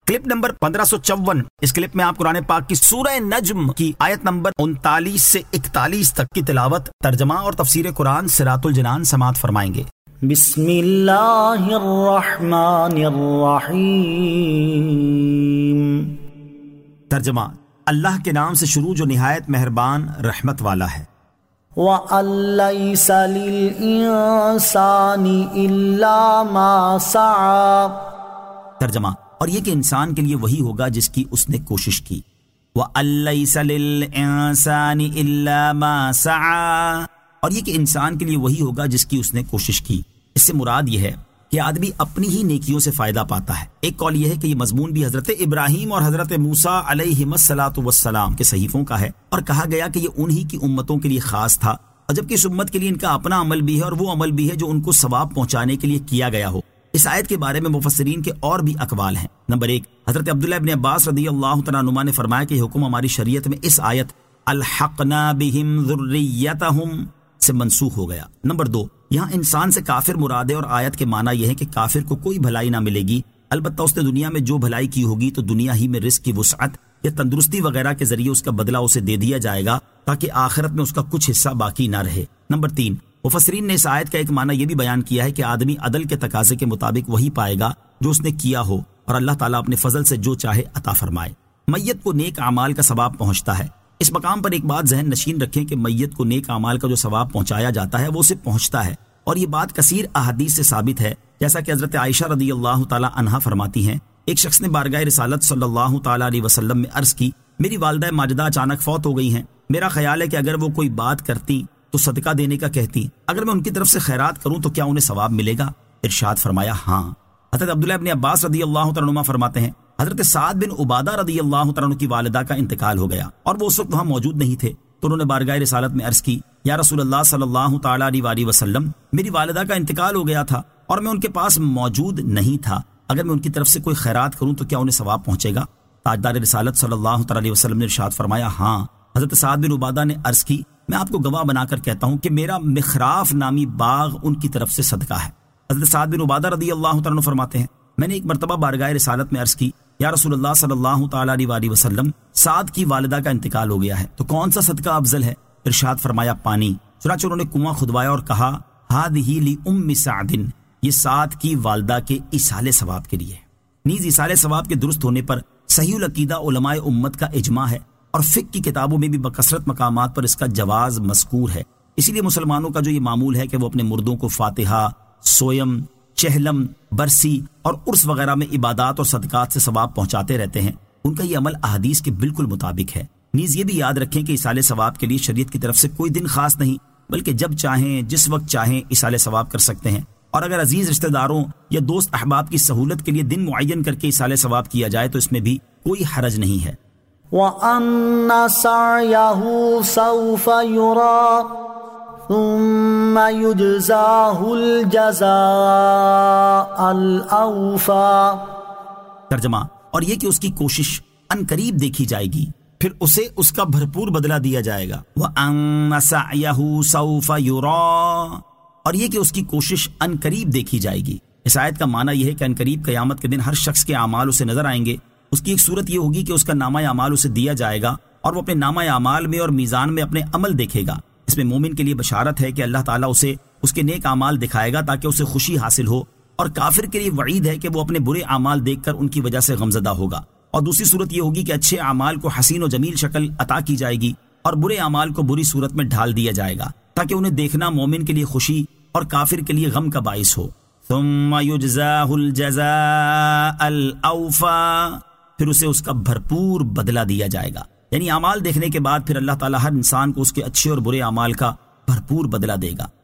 Clip number 1554. اس clip میں آپ قرآن پاک کی سورہ نجم کی آیت نمبر 39 سے 41 تک کی تلاوت، ترجمہ اور تفسیر قرآن صراط الجنان سماعت فرمائیں گے. بسم اللہ الرحمن الرحیم. ترجمہ: اللہ کے نام سے شروع جو نہایت مہربان رحمت والا ہے. وَأَن لَّيْسَ لِلْإِنسَانِ إِلَّا مَا سَعَىٰ. ترجمہ: اور یہ کہ انسان کے لیے وہی ہوگا جس کی اس نے کوشش کی. وَأَن لَّيْسَ لِلْإِنسَانِ إِلَّا مَا سَعَىٰ. اور یہ کہ انسان کے لیے وہی ہوگا جس کی اس نے کوشش کی. اس سے مراد یہ ہے کہ آدمی اپنی ہی نیکیوں سے فائدہ پاتا ہے. ایک قول یہ ہے کہ یہ مضمون بھی حضرت ابراہیم اور حضرت موسیٰ علیہم السلام کے صحیفوں کا ہے، اور کہا گیا کہ یہ انہی کی امتوں کے لیے خاص تھا، اور جبکہ اس امت کے لیے ان کا اپنا عمل بھی ہے اور وہ عمل بھی ہے جو ان کو ثواب پہنچانے کے لیے کیا گیا ہو. اس آیت کے بارے میں مفسرین کے اور بھی اقوال ہیں. نمبر 1، حضرت عبداللہ ابن عباس رضی اللہ تعالیٰ عنہما نے فرمایا کہ حکم ہماری شریعت میں اس آیت الحقنا بہم ذریتہم سے منسوخ ہو گیا. نمبر 2، یہاں انسان سے کافر مراد ہے، اور آیت کے معنی یہ ہے کہ کافر کو کوئی بھلائی نہ ملے گی، البتہ اس نے دنیا میں جو بھلائی کی ہوگی تو دنیا ہی میں رزق کی وسعت یا تندرستی وغیرہ کے ذریعے اس کا بدلہ اسے دے دیا جائے گا تاکہ آخرت میں اس کا کچھ حصہ باقی نہ رہے. نمبر 3، مفسرین نے اس آیت کا ایک معنی یہ بھی بیان کیا ہے کہ آدمی عدل کے تقاضے کے مطابق وہی پائے گا جو اس نے کیا ہو، اور اللہ تعالیٰ اپنے فضل سے جو چاہے عطا فرمائے. میت کو نیک اعمال کا ثواب پہنچتا ہے. اس مقام پر ایک بات ذہن نشین رکھیں کہ میت کو نیک اعمال کا جو ثواب پہنچایا جاتا ہے وہ اسے پہنچتا ہے، اور یہ بات کثیر احادیث سے ثابت ہے، جیسا کہ حضرت عائشہ رضی اللہ تعالیٰ عنہا فرماتی ہیں، ایک شخص نے بارگاہ رسالت صلی اللہ تعالیٰ علیہ وسلم میں عرض کی، میری والدہ ماجدہ اچانک فوت ہو گئی ہیں، میرا خیال ہے کہ اگر وہ کوئی بات کرتی تو صدقہ دینے کا کہتی، اگر میں ان کی طرف سے خیرات کروں تو کیا انہیں ثواب ملے گا؟ ارشاد فرمایا ہاں. حضرت عبداللہ ابن عباس رضی اللہ تعالیٰ عنہ فرماتے ہیں، حضرت سعد بن عبادہ رضی اللہ تعالیٰ عنہ کی والدہ کا انتقال ہو گیا اور وہ اس وقت وہاں موجود نہیں تھے، تو انہوں نے بارگاہ رسالت میں عرض کی، یا رسول اللہ صلی اللہ تعالیٰ علیہ وآلہ وسلم، میری والدہ کا انتقال ہو گیا تھا اور میں ان کے پاس موجود نہیں تھا، اگر میں ان کی طرف سے کوئی خیرات کروں تو کیا انہیں ثواب پہنچے گا؟ تاجدار رسالت صلی اللہ تعالیٰ علیہ وسلم نے ارشاد فرمایا ہاں. حضرت سعد بن عبادہ نے عرض کی، میں آپ کو گواہ بنا کر کہتا ہوں کہ میرا مخراف نامی باغ ان کی طرف سے صدقہ ہے. حضرت سعد بن عبادہ رضی اللہ تعالیٰ عنہ فرماتے ہیں، میں نے ایک مرتبہ بارگاہ رسالت میں عرض کی، یا رسول اللہ صلی اللہ تعالیٰ علیہ وآلہ وسلم، سعد کی والدہ کا انتقال ہو گیا ہے تو کون سا صدقہ افضل ہے؟ ارشاد فرمایا پانی. چنانچہ انہوں نے کنواں کھدوایا اور کہا، ہذہ لأم سعد، یہ سعد کی والدہ کے ایصال ثواب کے لیے. نیز ایصال ثواب کے درست ہونے پر صحیح العقیدہ علماء امت کا اجماع ہے، اور فقہ کی کتابوں میں بھی بکثرت مقامات پر اس کا جواز مذکور ہے. اسی لیے مسلمانوں کا جو یہ معمول ہے کہ وہ اپنے مردوں کو فاتحہ، سویم، چہلم، برسی اور عرس وغیرہ میں عبادات اور صدقات سے ثواب پہنچاتے رہتے ہیں، ان کا یہ عمل احادیث کے بالکل مطابق ہے. نیز یہ بھی یاد رکھیں کہ ایصال ثواب کے لیے شریعت کی طرف سے کوئی دن خاص نہیں، بلکہ جب چاہیں جس وقت چاہیں ایصال ثواب کر سکتے ہیں، اور اگر عزیز رشتہ داروں یا دوست احباب کی سہولت کے لیے دن معین کر کے ایصال ثواب کیا جائے تو اس میں بھی کوئی حرج نہیں ہے. وَأَنَّ سَعْيَهُ سَوْفَ يُرَىٰ ثُمَّ يُجْزَاهُ الْجَزَاءَ الْأَوْفَىٰ. ترجمہ: اور یہ کہ اس کی کوشش ان قریب دیکھی جائے گی، پھر اسے اس کا بھرپور بدلہ دیا جائے گا. وَأَنَّ سَعْيَهُ سَوْفَ يُرَىٰ، اور یہ کہ اس کی کوشش ان قریب دیکھی جائے گی. اس آیت کا معنی یہ ہے کہ ان قریب قیامت کے دن ہر شخص کے اعمال اسے نظر آئیں گے. اس کی ایک صورت یہ ہوگی کہ اس کا نامہ اعمال اسے دیا جائے گا اور وہ اپنے نامہ اعمال میں اور میزان میں اپنے عمل دیکھے گا. اس میں مومن کے لیے بشارت ہے کہ اللہ تعالیٰ اسے اس کے نیک اعمال دکھائے گا تاکہ اسے خوشی حاصل ہو، اور کافر کے لیے وعید ہے کہ وہ اپنے برے اعمال دیکھ کر ان کی وجہ سے غمزدہ ہوگا. اور دوسری صورت یہ ہوگی کہ اچھے اعمال کو حسین و جمیل شکل عطا کی جائے گی اور برے اعمال کو بری صورت میں ڈھال دیا جائے گا تاکہ انہیں دیکھنا مومن کے لیے خوشی اور کافر کے لیے غم کا باعث ہو. ثم یجزاہ الجزاء الاوفیٰ، پھر اسے اس کا بھرپور بدلہ دیا جائے گا. یعنی اعمال دیکھنے کے بعد پھر اللہ تعالیٰ ہر انسان کو اس کے اچھے اور برے اعمال کا بھرپور بدلہ دے گا.